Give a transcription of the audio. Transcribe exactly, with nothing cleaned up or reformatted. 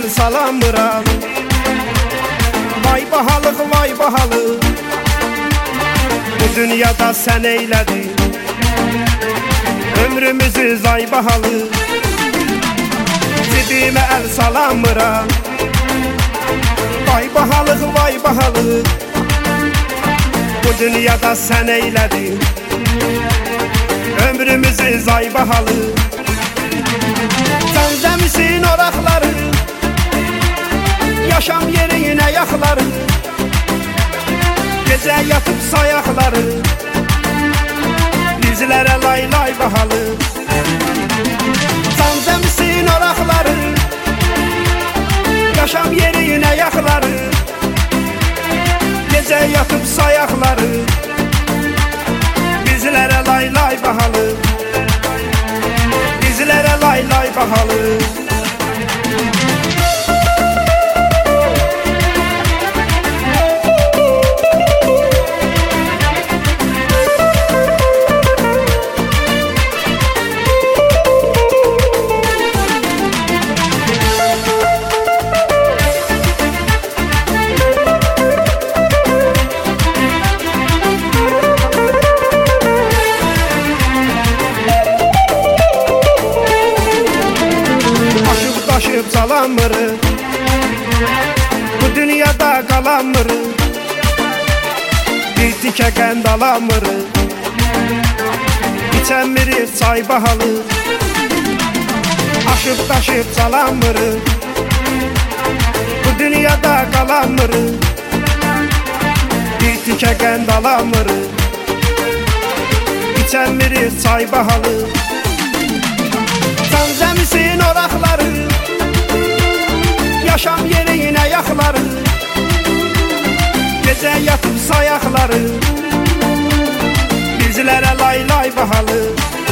el salamıram. Vay bahalık vay bahalık, bu dünyada sen eyledin ömrümüzü zay bahalık. Zidime el salamıram. Vay bahalık vay bahalık, bu dünyada sen eyledin ömrümüzü zay bahalık. Zemzemisin orakları, yaşam yerine yakları, gece yatıp sayakları, dizlere lay lay bahalı. Zemzemisin orakları, yaşam yerine yakları, gece yatıp sayakları, dizlere lay lay bahalı, dizlere lay lay bahalı. Taşıp salamırı, bu dünyada kalamırı, bir tike kend alamırı, içen biri say bahalı. Aşıp taşıp salamırı, bu dünyada kalamırı, bir tike kend alamırı, içen biri say bahalı. Zemzemisin orakları, yaşam yerine yakları, gece yatıp sayakları, dizlere lay lay bahalı.